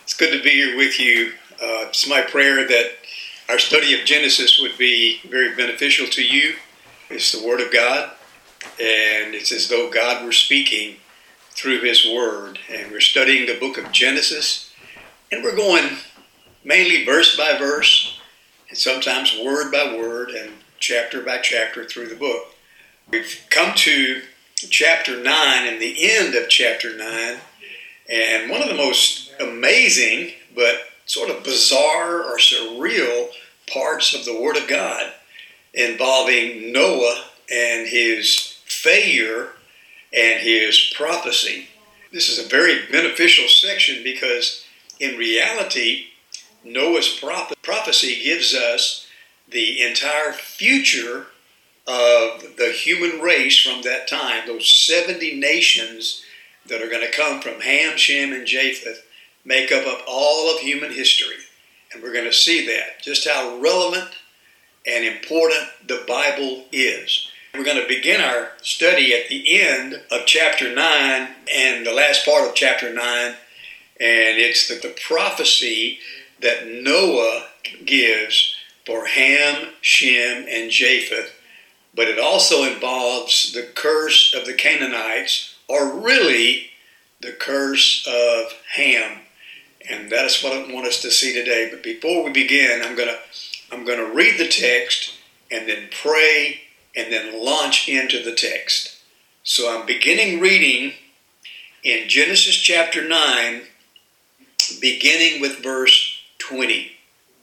It's good to be here with you. It's my prayer that our study of Genesis would be very beneficial to you. It's the Word of God, and it's as though God were speaking through His Word. And we're studying the book of Genesis, and we're going mainly verse by verse, and sometimes word by word, and chapter by chapter through the book. We've come to chapter 9 and the end of chapter 9, and one of the most amazing but sort of bizarre or surreal parts of the Word of God involving Noah and his failure and his prophecy. This is a very beneficial section because in reality, Noah's prophecy gives us the entire future of the human race from that time. Those 70 nations that are going to come from Ham, Shem, and Japheth make up all of human history. And we're going to see that, just how relevant and important the Bible is. We're going to begin our study at the end of chapter 9 and the last part of chapter 9. And it's the prophecy that Noah gives for Ham, Shem, and Japheth. But it also involves the curse of the Canaanites, or really the curse of Ham. And that's what I want us to see today. But before we begin, I'm going to read the text and then pray and then launch into the text. So I'm beginning reading in Genesis chapter 9, beginning with verse 20.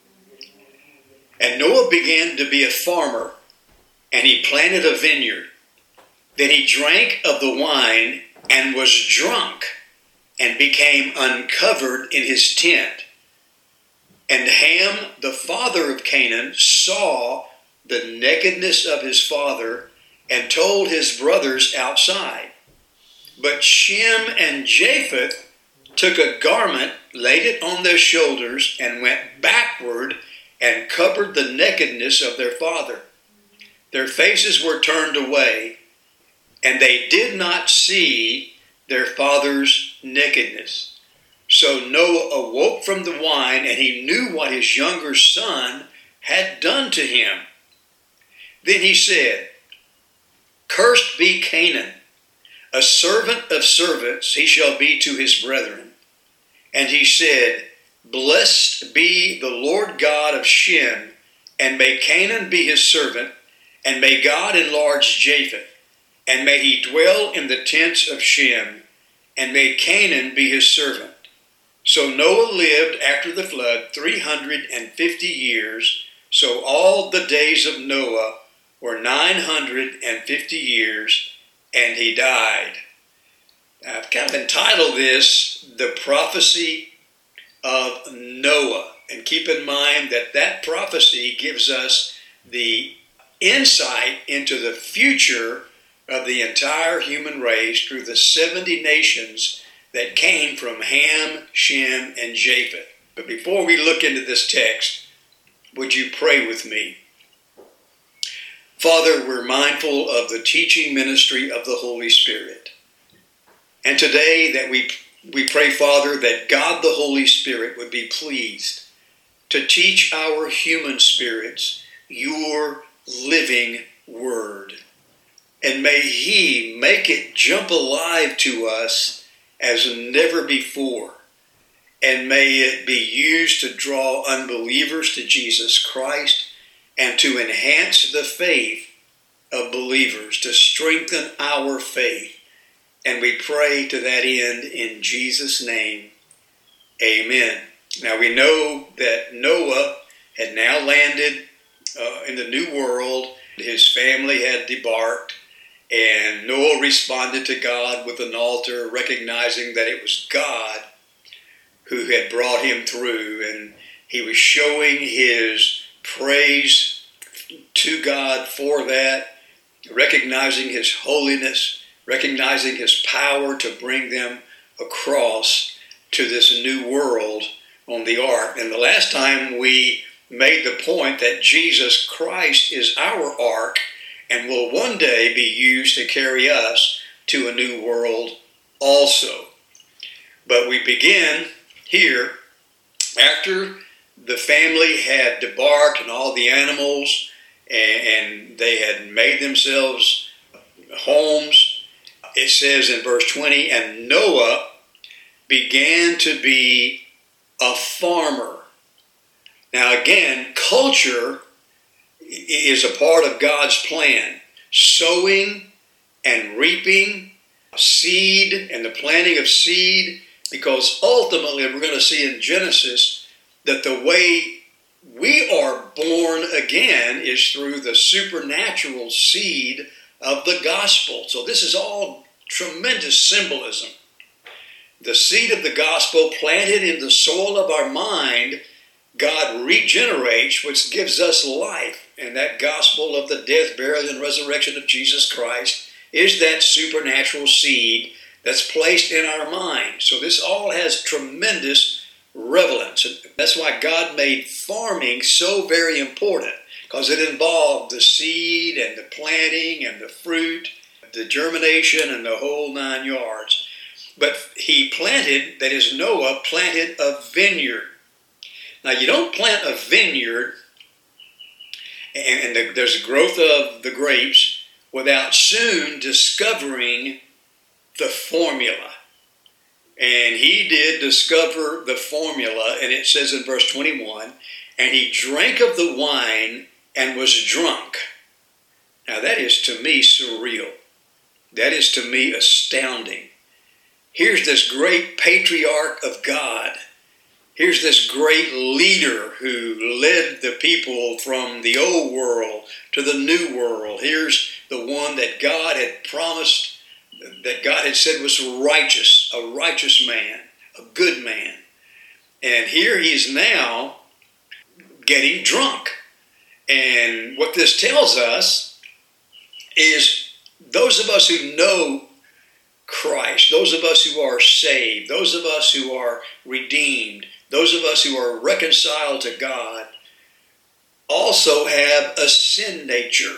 And Noah began to be a farmer, and he planted a vineyard. Then he drank of the wine and was drunk and became uncovered in his tent. And Ham, the father of Canaan, saw the nakedness of his father and told his brothers outside. But Shem and Japheth took a garment, laid it on their shoulders, and went backward and covered the nakedness of their father. Their faces were turned away, and they did not see their father's nakedness. So Noah awoke from the wine, and he knew what his younger son had done to him. Then he said, "Cursed be Canaan, a servant of servants he shall be to his brethren." And he said, "Blessed be the Lord God of Shem, and may Canaan be his servant, and may God enlarge Japheth, and may he dwell in the tents of Shem, and may Canaan be his servant." So Noah lived after the flood 350 years. So all the days of Noah were 950 years, and he died. I've kind of entitled this, The Prophecy of Noah. And keep in mind that that prophecy gives us the insight into the future of the entire human race through the 70 nations that came from Ham, Shem, and Japheth. But before we look into this text, would you pray with me? Father, we're mindful of the teaching ministry of the Holy Spirit. And today that we pray, Father, that God the Holy Spirit would be pleased to teach our human spirits your living word. And may He make it jump alive to us as never before. And may it be used to draw unbelievers to Jesus Christ and to enhance the faith of believers, to strengthen our faith. And we pray to that end in Jesus' name. Amen. Now we know that Noah had now landed in the new world. His family had debarked, and Noah responded to God with an altar, recognizing that it was God who had brought him through, and he was showing his praise to God for that, recognizing His holiness, recognizing His power to bring them across to this new world on the ark. And the last time we made the point that Jesus Christ is our ark and will one day be used to carry us to a new world also. But we begin here After the family had debarked and all the animals, and they had made themselves homes, it says in verse 20, and Noah began to be a farmer. Now again, culture is a part of God's plan. Sowing and reaping, seed and the planting of seed, because ultimately we're going to see in Genesis that the way we are born again is through the supernatural seed of the gospel. So this is all tremendous symbolism. The seed of the gospel planted in the soil of our mind, God regenerates, which gives us life. And that gospel of the death, burial, and resurrection of Jesus Christ is that supernatural seed that's placed in our mind. So this all has tremendous relevance. That's why God made farming so very important, because it involved the seed and the planting and the fruit, the germination and the whole 9 yards. But he planted, that is Noah, planted a vineyard. Now you don't plant a vineyard and there's growth of the grapes without soon discovering the formula. And he did discover the formula, and it says in verse 21, and he drank of the wine and was drunk. Now that is to me surreal. That is to me astounding. Here's this great patriarch of God. Here's this great leader who led the people from the old world to the new world. Here's the one that God had promised, that God had said was righteous, a righteous man, a good man. And here he's now getting drunk. And what this tells us is those of us who know Christ, those of us who are saved, those of us who are redeemed, those of us who are reconciled to God, also have a sin nature.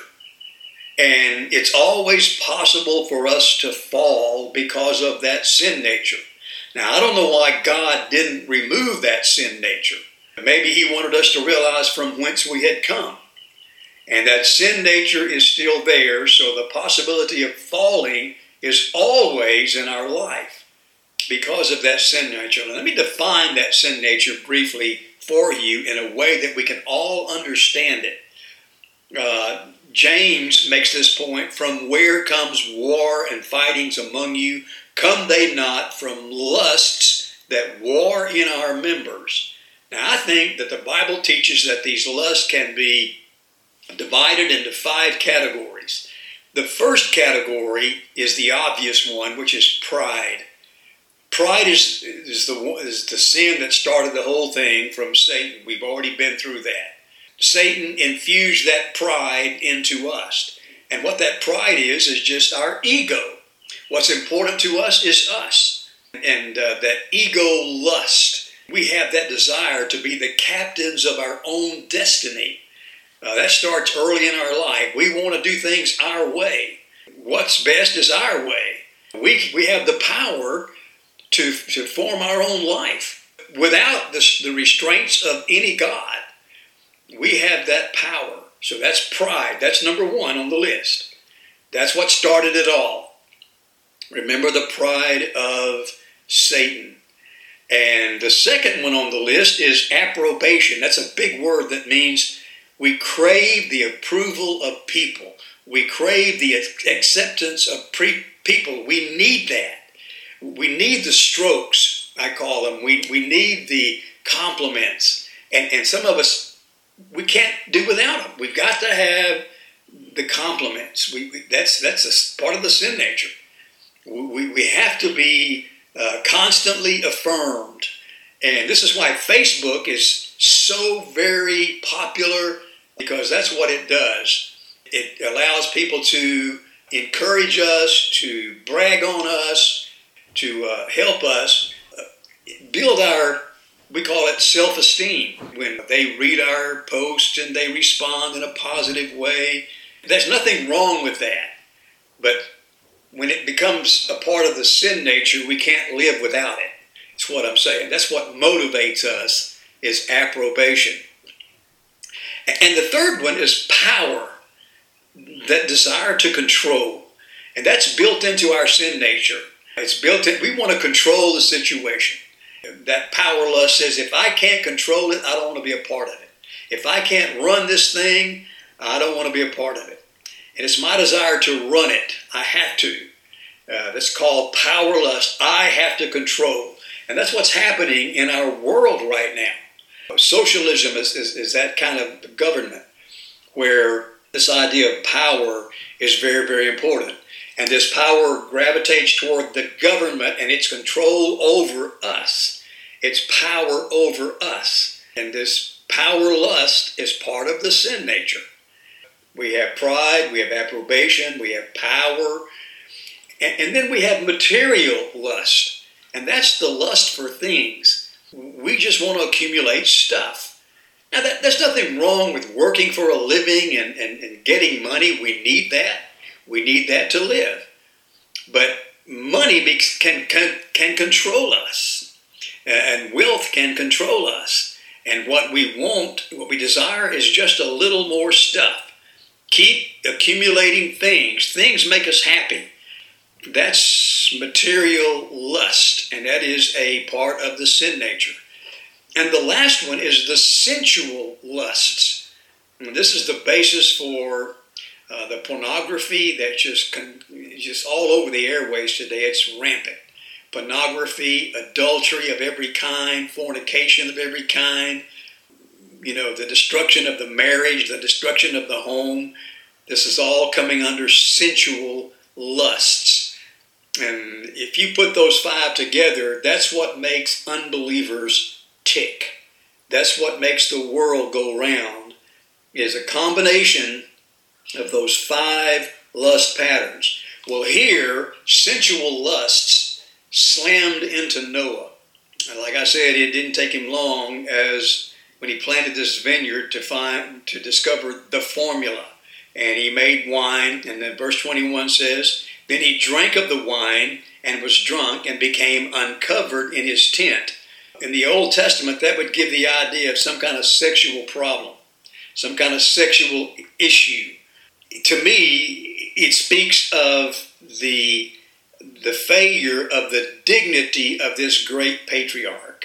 And it's always possible for us to fall because of that sin nature. Now, I don't know why God didn't remove that sin nature. Maybe he wanted us to realize from whence we had come. And that sin nature is still there, so the possibility of falling is always in our life because of that sin nature. Now, let me define that sin nature briefly for you in a way that we can all understand it. James makes this point, from where comes war and fightings among you? Come they not from lusts that war in our members? Now, I think that the Bible teaches that these lusts can be divided into 5 categories. The first category is the obvious one, which is pride. Pride is the sin that started the whole thing from Satan. We've already been through that. Satan infused that pride into us. And what that pride is just our ego. What's important to us is us. And that ego lust, we have that desire to be the captains of our own destiny. That starts early in our life. We want to do things our way. What's best is our way. We have the power to form our own life without the restraints of any God. We have that power. So that's pride. That's number 1 on the list. That's what started it all. Remember the pride of Satan. And the second one on the list is approbation. That's a big word that means we crave the approval of people. We crave the acceptance of people. We need that. We need the strokes, I call them. We need the compliments. And some of us, we can't do without them. We've got to have the compliments. That's a part of the sin nature. We have to be constantly affirmed. And this is why Facebook is so very popular, because that's what it does. It allows people to encourage us, to brag on us, to help us build our, we call it self-esteem. When they read our posts and they respond in a positive way, there's nothing wrong with that. But when it becomes a part of the sin nature, we can't live without it. That's what I'm saying. That's what motivates us is approbation. And the third one is power, that desire to control. And that's built into our sin nature. It's built in. We want to control the situation. That power lust says, if I can't control it, I don't want to be a part of it. If I can't run this thing, I don't want to be a part of it. And it's my desire to run it. I have to. That's called power lust. I have to control. And that's what's happening in our world right now. Socialism is that kind of government where this idea of power is very, very important. And this power gravitates toward the government and its control over us. It's power over us. And this power lust is part of the sin nature. We have pride, we have approbation, we have power, and then we have material lust. And that's the lust for things. We just want to accumulate stuff. Now, there's nothing wrong with working for a living and getting money. We need that. We need that to live. But money can control us. And wealth can control us. And what we want, what we desire is just a little more stuff. Keep accumulating things. Things make us happy. That's material lust, and that is a part of the sin nature. And the last one is the sensual lusts. And this is the basis for the pornography that's just all over the airways today. It's rampant. Pornography, adultery of every kind, fornication of every kind, the destruction of the marriage, the destruction of the home. This is all coming under sensual lusts. And if you put those five together, that's what makes unbelievers tick. That's what makes the world go round, is a combination of those five lust patterns. Well, here, sensual lusts slammed into Noah. And like I said, it didn't take him long as when he planted this vineyard to discover the formula. And he made wine, and then verse 21 says, then he drank of the wine and was drunk and became uncovered in his tent. In the Old Testament, that would give the idea of some kind of sexual problem, some kind of sexual issue. To me, it speaks of the failure of the dignity of this great patriarch.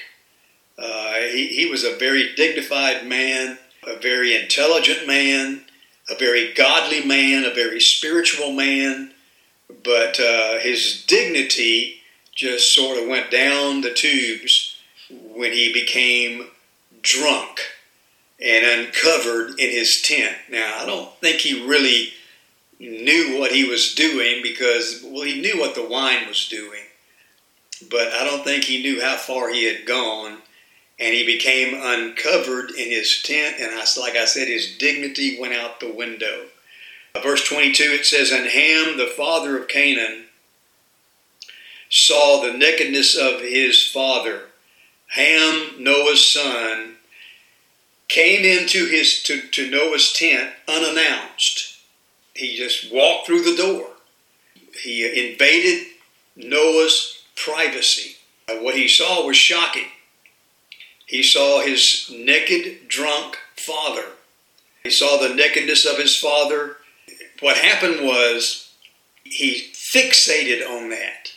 He was a very dignified man, a very intelligent man, a very godly man, a very spiritual man. But his dignity just sort of went down the tubes when he became drunk and uncovered in his tent. Now, I don't think he really knew what he was doing because, he knew what the wine was doing. But I don't think he knew how far he had gone. And he became uncovered in his tent. And like I said, his dignity went out the window. Verse 22, it says, and Ham, the father of Canaan, saw the nakedness of his father. Ham, Noah's son, came into to Noah's tent unannounced. He just walked through the door. He invaded Noah's privacy. What he saw was shocking. He saw his naked, drunk father. He saw the nakedness of his father. What happened was he fixated on that.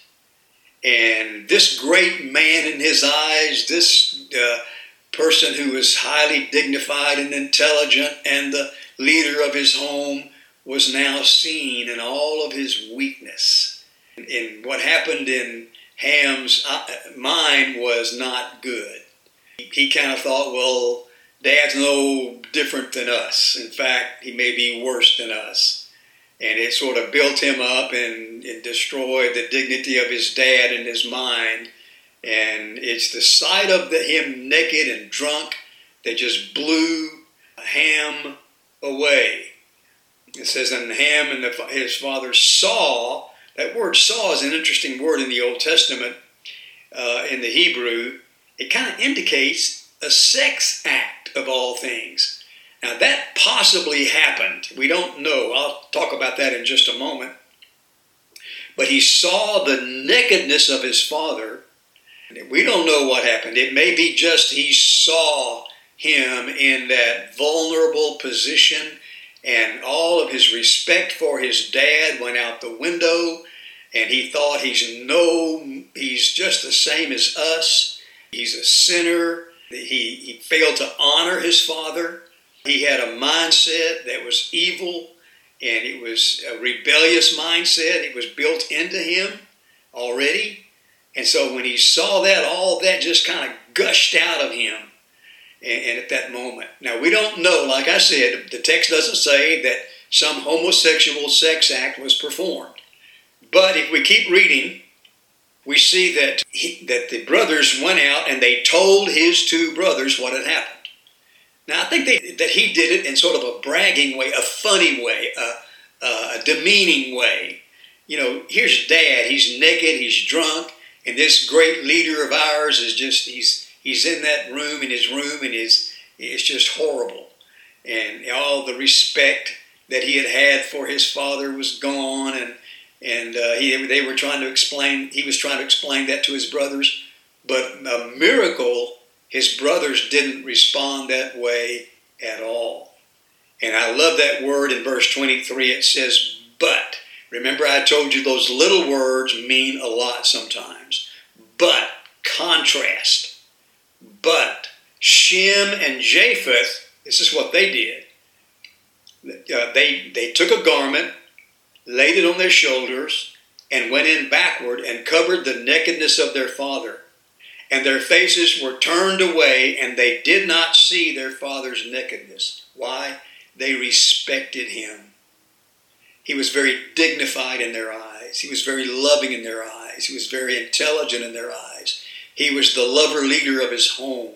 And this great man in his eyes, this person who was highly dignified and intelligent and the leader of his home, was now seen in all of his weakness. And what happened in Ham's mind was not good. He kind of thought, well, Dad's no different than us. In fact, he may be worse than us. And it sort of built him up and destroyed the dignity of his dad in his mind. And it's the sight of him naked and drunk that just blew Ham away. It says, and Ham and his father saw. That word saw is an interesting word in the Old Testament. In the Hebrew, it kind of indicates a sex act of all things. Now, that possibly happened. We don't know. I'll talk about that in just a moment. But he saw the nakedness of his father, We don't know what happened. It may be just he saw him in that vulnerable position, and all of his respect for his dad went out the window, and he thought he's just the same as us. He's a sinner. He failed to honor his father. He had a mindset that was evil, and it was a rebellious mindset. It was built into him already. And so when he saw that, all that just kind of gushed out of him. And at that moment. Now, we don't know, like I said, the text doesn't say that some homosexual sex act was performed. But if we keep reading, we see that the brothers went out and they told his two brothers what had happened. Now, I think that he did it in sort of a bragging way, a funny way, a demeaning way. You know, here's Dad. He's naked, he's drunk, and this great leader of ours is just, he's in that room, in his room, and it's just horrible. And all the respect that he had for his father was gone, and they were trying to explain, he was trying to explain that to his brothers. But a miracle, his brothers didn't respond that way at all. And I love that word in verse 23. It says, but. Remember, I told you those little words mean a lot sometimes. But, contrast. But Shem and Japheth, this is what they did. They took a garment, laid it on their shoulders, and went in backward and covered the nakedness of their father. And their faces were turned away, and they did not see their father's nakedness. Why? They respected him. He was very dignified in their eyes. He was very loving in their eyes. He was very intelligent in their eyes. He was the lover leader of his home.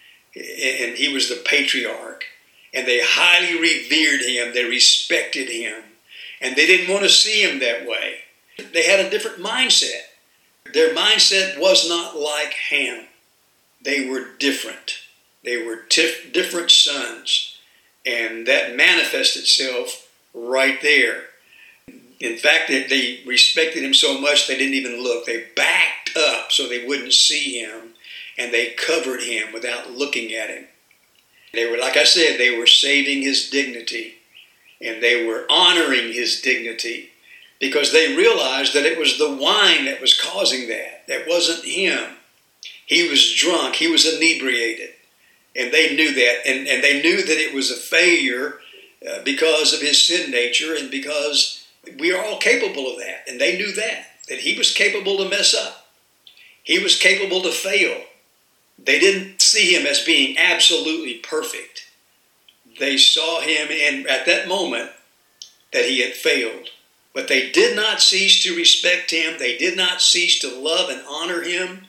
And he was the patriarch. And they highly revered him. They respected him. And they didn't want to see him that way. They had a different mindset. Their mindset was not like Ham. They were different. They were different sons. And that manifested itself right there. In fact, they respected him so much they didn't even look. They backed up so they wouldn't see him, and they covered him without looking at him. They were, like I said, they were saving his dignity, and they were honoring his dignity because they realized that it was the wine that was causing that. That wasn't him. He was drunk. He was inebriated, and they knew that, and they knew that it was a failure because of his sin nature and because we are all capable of that. And they knew that he was capable to mess up. He was capable to fail. They didn't see him as being absolutely perfect. They saw him at that moment that he had failed. But they did not cease to respect him. They did not cease to love and honor him,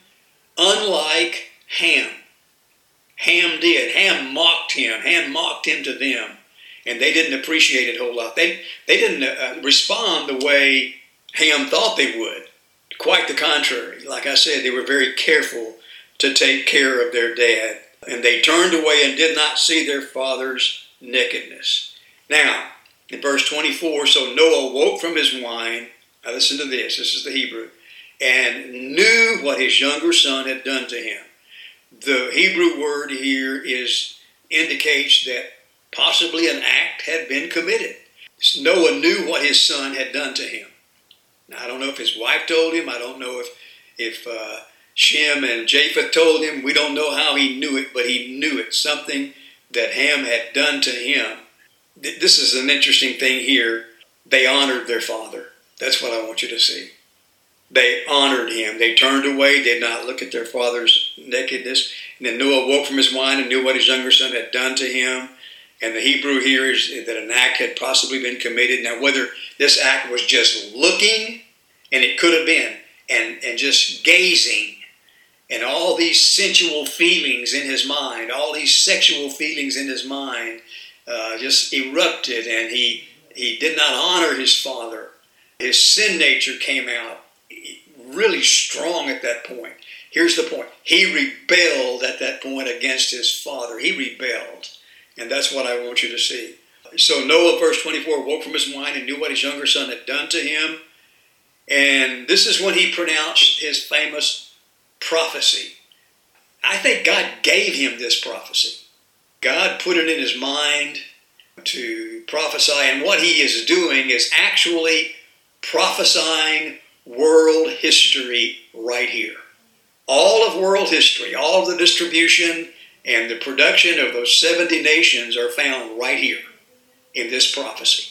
unlike Ham. Ham did. Ham mocked him. Ham mocked him to them. And they didn't appreciate it a whole lot. They didn't respond the way Ham thought they would. Quite the contrary. Like I said, they were very careful to take care of their dad. And they turned away and did not see their father's nakedness. Now, in verse 24, so Noah woke from his wine. Now listen to this. This is the Hebrew. And knew what his younger son had done to him. The Hebrew word here indicates that possibly an act had been committed. Noah knew what his son had done to him. Now, I don't know if his wife told him. I don't know if Shem and Japheth told him. We don't know how he knew it, but he knew it. Something that Ham had done to him. This is an interesting thing here. They honored their father. That's what I want you to see. They honored him. They turned away, did not look at their father's nakedness. And then Noah woke from his wine and knew what his younger son had done to him. And the Hebrew here is that an act had possibly been committed. Now, whether this act was just looking, and it could have been, and just gazing, and all these sensual feelings in his mind, all these sexual feelings in his mind just erupted, and he did not honor his father. His sin nature came out really strong at that point. Here's the point. He rebelled at that point against his father. He rebelled. And that's what I want you to see. So Noah, verse 24, woke from his wine and knew what his younger son had done to him. And this is when he pronounced his famous prophecy. I think God gave him this prophecy. God put it in his mind to prophesy, and what he is doing is actually prophesying world history right here. All of world history, all of the distribution and the production of those 70 nations are found right here in this prophecy.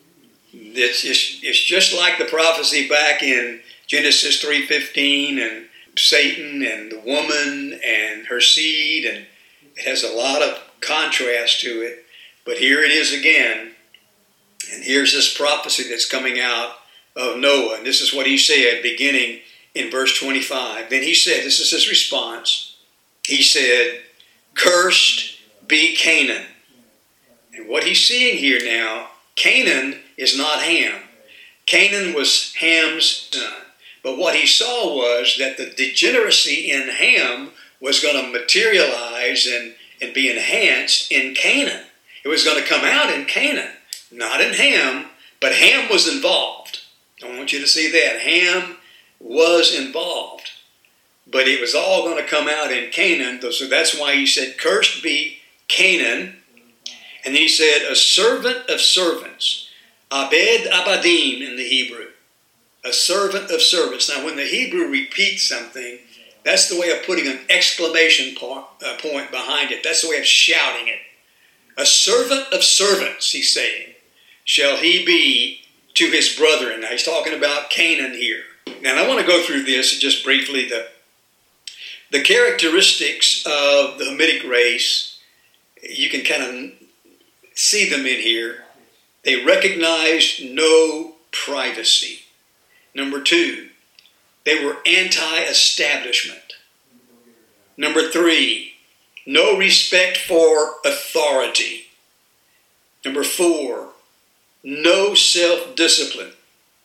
It's just like the prophecy back in Genesis 3:15 and Satan and the woman and her seed, and it has a lot of contrast to it. But here it is again, and here's this prophecy that's coming out of Noah. And this is what he said beginning in verse 25. Then he said, this is his response, he said, "Cursed be Canaan." And what he's seeing here now, Canaan is not Ham. Canaan was Ham's son. But what he saw was that the degeneracy in Ham was going to materialize and be enhanced in Canaan. It was going to come out in Canaan, not in Ham, but Ham was involved. I want you to see that. Ham was involved. But it was all going to come out in Canaan. So that's why he said, "Cursed be Canaan." And then he said, "A servant of servants." Abed Abadim in the Hebrew. A servant of servants. Now when the Hebrew repeats something, that's the way of putting an exclamation point behind it. That's the way of shouting it. A servant of servants, he's saying, shall he be to his brethren. Now he's talking about Canaan here. Now I want to go through this just briefly. The characteristics of the Hamitic race, you can kind of see them in here. They recognized no privacy. Number 2, they were anti-establishment. Number 3, no respect for authority. Number 4, no self-discipline.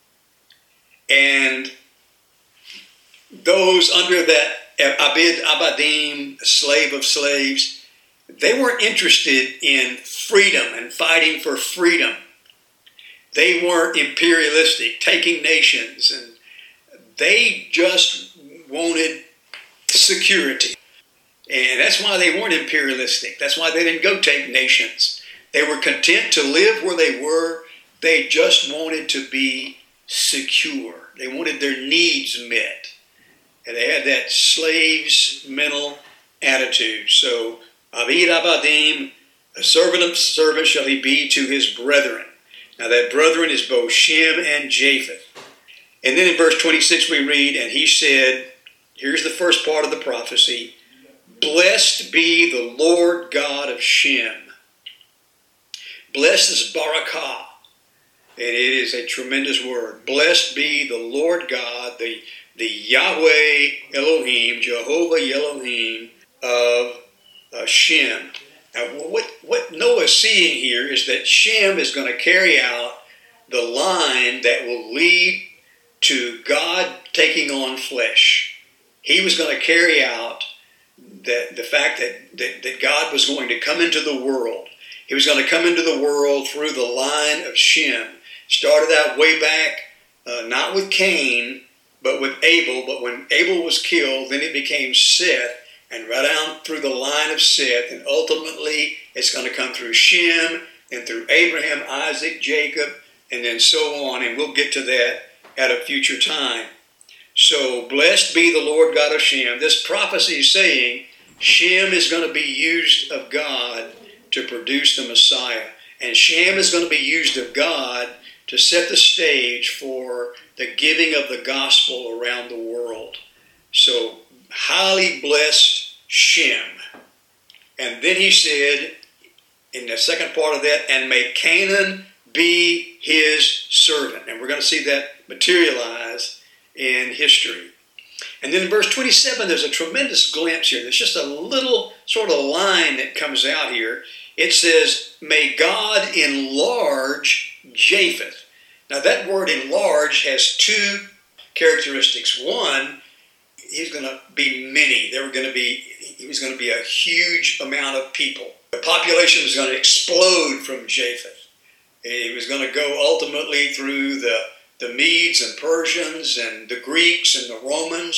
And those under that Abed Abadim, slave of slaves, they weren't interested in freedom and fighting for freedom. They weren't imperialistic, taking nations, and they just wanted security. And that's why they weren't imperialistic. That's why they didn't go take nations. They were content to live where they were. They just wanted to be secure. They wanted their needs met. And they had that slave's mental attitude. So, Abed Abadim, a servant of servants shall he be to his brethren. Now that brethren is both Shem and Japheth. And then in verse 26 we read, and he said, here's the first part of the prophecy, "Blessed be the Lord God of Shem." Blessed is barakah. And it is a tremendous word. Blessed be the Lord God, the Yahweh Elohim, Jehovah Elohim of Shem. Now, what Noah's seeing here is that Shem is going to carry out the line that will lead to God taking on flesh. He was going to carry out the fact that God was going to come into the world. He was going to come into the world through the line of Shem. Started out way back, not with Cain, but with Abel. But when Abel was killed, then it became Seth. And right down through the line of Seth, and ultimately it's going to come through Shem, and through Abraham, Isaac, Jacob, and then so on. And we'll get to that at a future time. So, blessed be the Lord God of Shem. This prophecy is saying Shem is going to be used of God to produce the Messiah. And Shem is going to be used of God to set the stage for the giving of the gospel around the world. So, highly blessed Shem. And then he said, in the second part of that, and may Canaan be his servant. And we're going to see that materialize in history. And then in verse 27, there's a tremendous glimpse here. There's just a little sort of line that comes out here. It says, may God enlarge Japheth. Now that word enlarge has 2 characteristics. One, he's going to be many. He was going to be a huge amount of people. The population was going to explode from Japheth. He was going to go ultimately through the Medes and Persians and the Greeks and the Romans,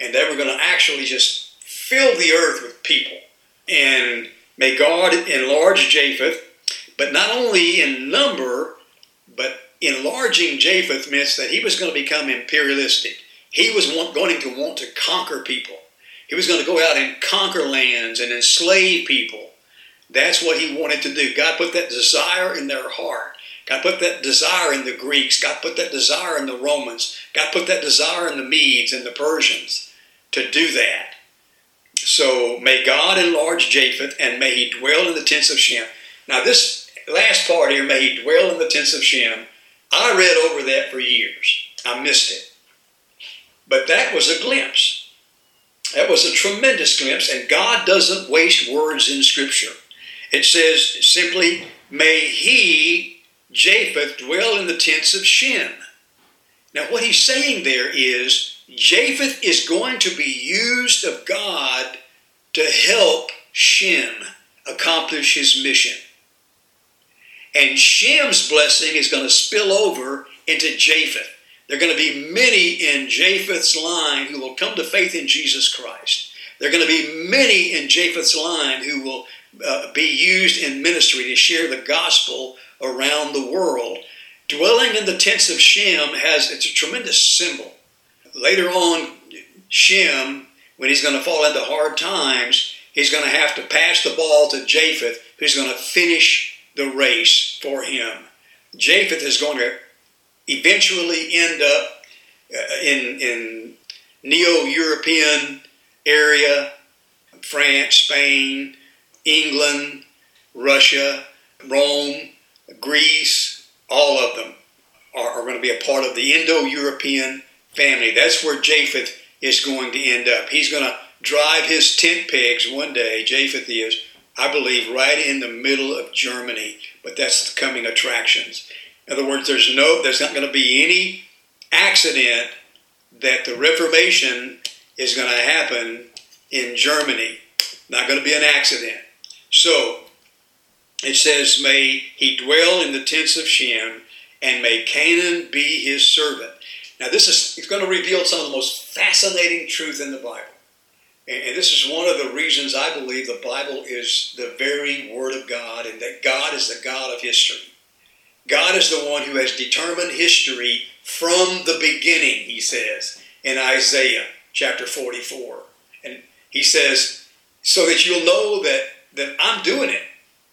and they were going to actually just fill the earth with people. And may God enlarge Japheth, but not only in number, but enlarging Japheth meant that he was going to become imperialistic. He was going to want to conquer people. He was going to go out and conquer lands and enslave people. That's what he wanted to do. God put that desire in their heart. God put that desire in the Greeks. God put that desire in the Romans. God put that desire in the Medes and the Persians to do that. So may God enlarge Japheth, and may he dwell in the tents of Shem. Now this last part here, may he dwell in the tents of Shem, I read over that for years. I missed it. But that was a glimpse. That was a tremendous glimpse, and God doesn't waste words in Scripture. It says simply, may he, Japheth, dwell in the tents of Shem. Now what he's saying there is, Japheth is going to be used of God to help Shem accomplish his mission. And Shem's blessing is going to spill over into Japheth. There are going to be many in Japheth's line who will come to faith in Jesus Christ. There are going to be many in Japheth's line who will be used in ministry to share the gospel around the world. Dwelling in the tents of Shem it's a tremendous symbol. Later on, Shem, when he's going to fall into hard times, he's going to have to pass the ball to Japheth, who's going to finish the race for him. Japheth is going to eventually end up in Neo-European area, France, Spain, England, Russia, Rome, Greece. All of them are going to be a part of the Indo-European family. That's where Japheth is going to end up. He's going to drive his tent pegs one day, Japheth is, I believe, right in the middle of Germany. But that's the coming attractions. In other words, there's not going to be any accident that the Reformation is going to happen in Germany. Not going to be an accident. So, it says, may he dwell in the tents of Shem, and may Canaan be his servant. Now it's going to reveal some of the most fascinating truth in the Bible. And this is one of the reasons I believe the Bible is the very Word of God, and that God is the God of history. God is the one who has determined history from the beginning, he says in Isaiah chapter 44. And he says, so that you'll know that I'm doing it.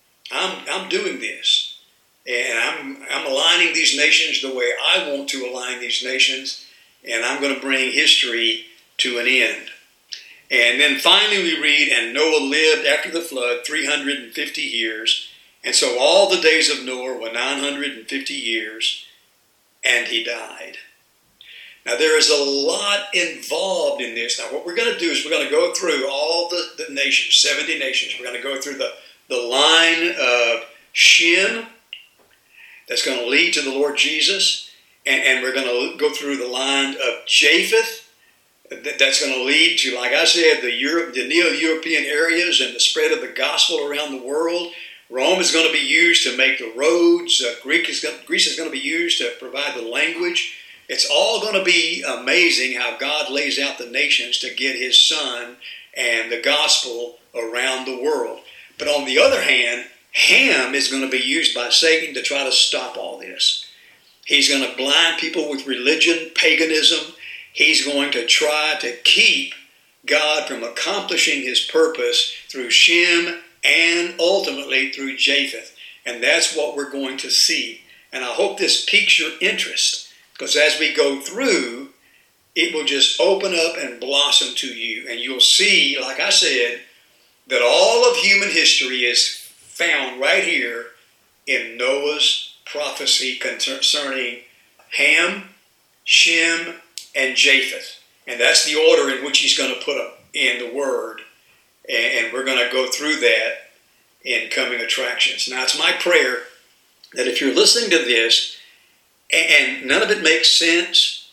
I'm doing this. And I'm aligning these nations the way I want to align these nations. And I'm going to bring history to an end. And then finally we read, and Noah lived after the flood 350 years. And so all the days of Noah were 950 years, and he died. Now there is a lot involved in this. Now what we're going to do is we're going to go through all the nations, 70 nations. We're going to go through the line of Shem, that's going to lead to the Lord Jesus. And we're going to go through the line of Japheth, that's going to lead to, like I said, the Neo-European areas and the spread of the gospel around the world. Rome is going to be used to make the roads. Greece is going to be used to provide the language. It's all going to be amazing how God lays out the nations to get his son and the gospel around the world. But on the other hand, Ham is going to be used by Satan to try to stop all this. He's going to blind people with religion, paganism. He's going to try to keep God from accomplishing his purpose through Shem and ultimately through Japheth. And that's what we're going to see. And I hope this piques your interest, because as we go through, it will just open up and blossom to you. And you'll see, like I said, that all of human history is found right here in Noah's prophecy concerning Ham, Shem, and Japheth. And that's the order in which he's going to put in the word. And we're going to go through that in coming attractions. Now, it's my prayer that if you're listening to this and none of it makes sense,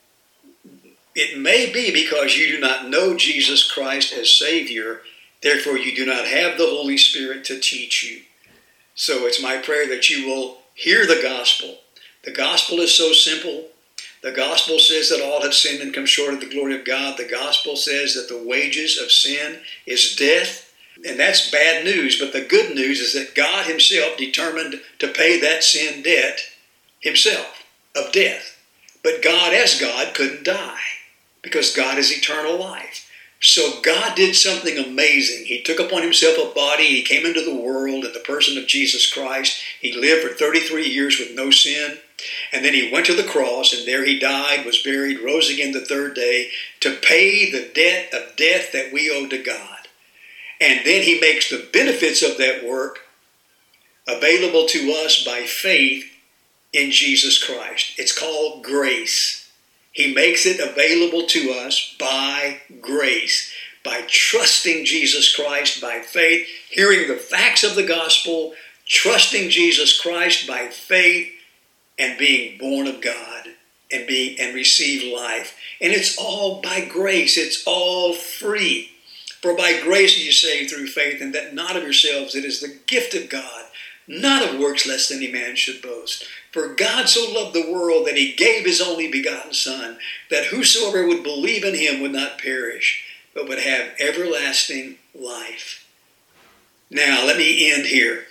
it may be because you do not know Jesus Christ as Savior. Therefore, you do not have the Holy Spirit to teach you. So it's my prayer that you will hear the gospel. The gospel is so simple. The gospel says that all have sinned and come short of the glory of God. The gospel says that the wages of sin is death. And that's bad news. But the good news is that God himself determined to pay that sin debt himself of death. But God, as God, couldn't die because God is eternal life. So God did something amazing. He took upon himself a body. He came into the world in the person of Jesus Christ. He lived for 33 years with no sin. And then he went to the cross, and there he died, was buried, rose again the third day to pay the debt of death that we owe to God. And then he makes the benefits of that work available to us by faith in Jesus Christ. It's called grace. He makes it available to us by grace, by trusting Jesus Christ by faith, hearing the facts of the gospel, trusting Jesus Christ by faith, and being born of God and receive life. And it's all by grace. It's all free. For by grace are you saved through faith, and that not of yourselves. It is the gift of God, not of works, lest any man should boast. For God so loved the world that he gave his only begotten Son, that whosoever would believe in him would not perish, but would have everlasting life. Now, let me end here.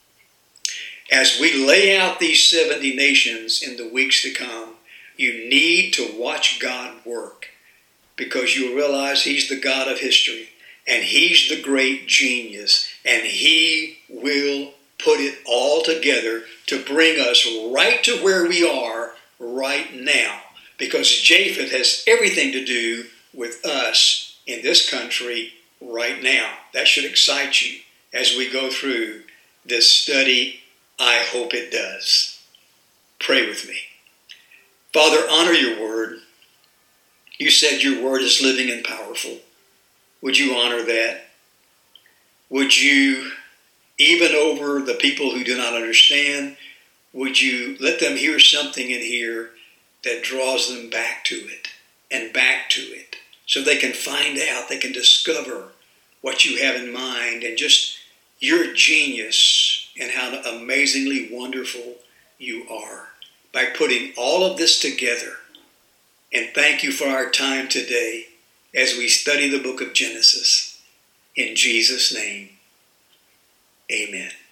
As we lay out these 70 nations in the weeks to come, you need to watch God work, because you'll realize he's the God of history, and he's the great genius, and he will put it all together to bring us right to where we are right now, because Japheth has everything to do with us in this country right now. That should excite you as we go through this study. I hope it does. Pray with me. Father, honor your word. You said your word is living and powerful. Would you honor that? Would you, even over the people who do not understand, would you let them hear something in here that draws them back to it and back to it, so they can find out, they can discover what you have in mind and just your genius and how amazingly wonderful you are by putting all of this together. And thank you for our time today as we study the book of Genesis. In Jesus' name, amen.